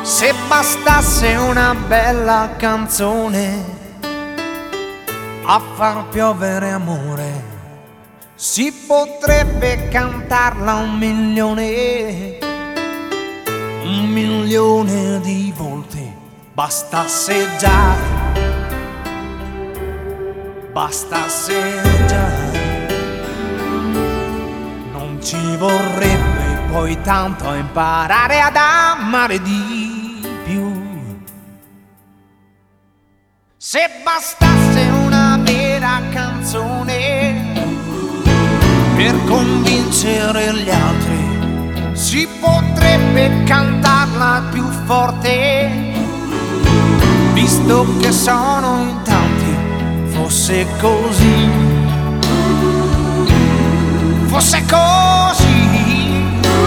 Se bastasse una bella canzone a far piovere amore, si potrebbe cantarla 1.000.000 di volte. Bastasse già, bastasse già. Non ci vorrebbe poi tanto imparare ad amare di più. Se bastasse una vera canzone per convincere gli altri, si potrebbe cantarla più forte, visto che sono in tanti. Fosse così, fosse così,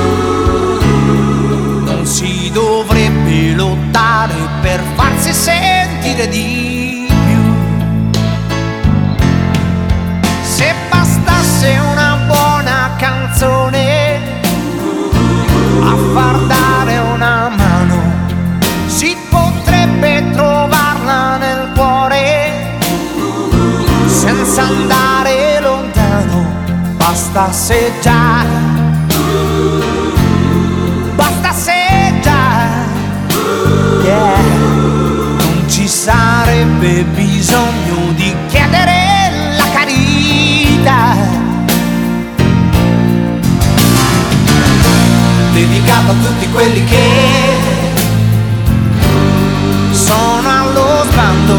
non si dovrebbe lottare per farsi sentire di più. Se bastasse una buona canzone a far dare una mano, si potrebbe trovarla nel cuore senza andare lontano. Bastasse già, bastasse già, yeah. Non ci sarebbe bisogno di chiedere la carità. Dedicato a tutti quelli che sono allo sbando,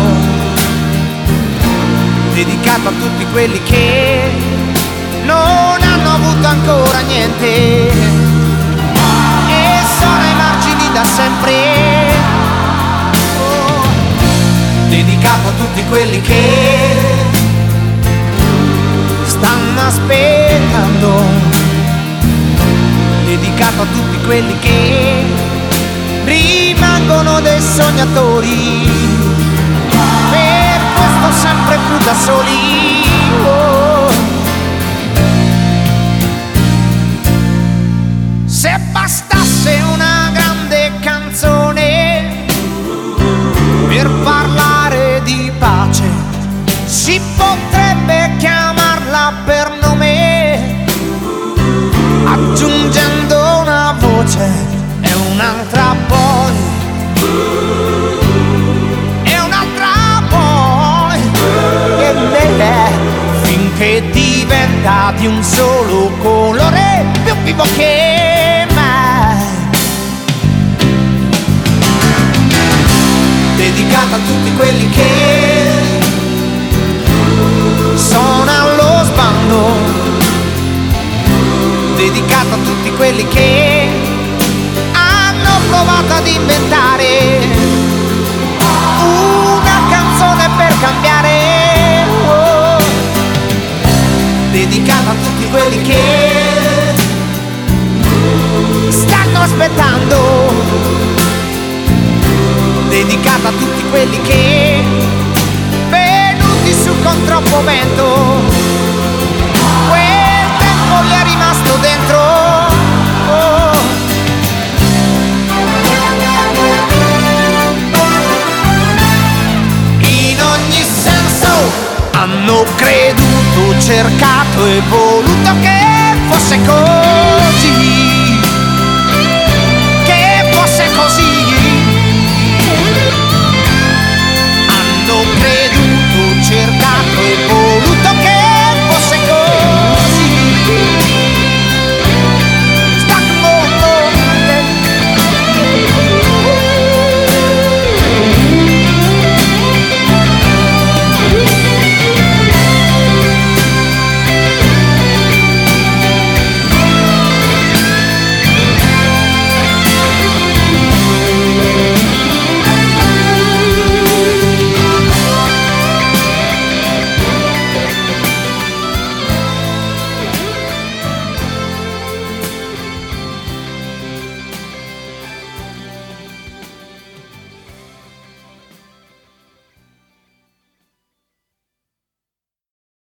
dedicato a tutti quelli che non hanno avuto ancora niente e sono ai margini da sempre. Oh, dedicato a tutti quelli che stanno aspettando, dedicato a tutti quelli che rimangono dei sognatori, per questo sempre più da soli. Oh. Se bastasse una grande canzone per parlare di pace, si potrebbe chiamarla per nome, aggiungendo una voce e un'altra poi, e un'altra poi, finché diventa di un solo colore, più vivo che mai. Dedicata a tutti quelli che sono allo sbando, dedicato a tutti quelli che hanno provato ad inventare una canzone per cambiare. Oh. Dedicato a tutti quelli che stanno aspettando, dedicato a tutti quelli che venuti su con troppo vento, quel tempo gli è rimasto dentro. Oh. In ogni senso hanno creduto, cercato e voluto che fosse così.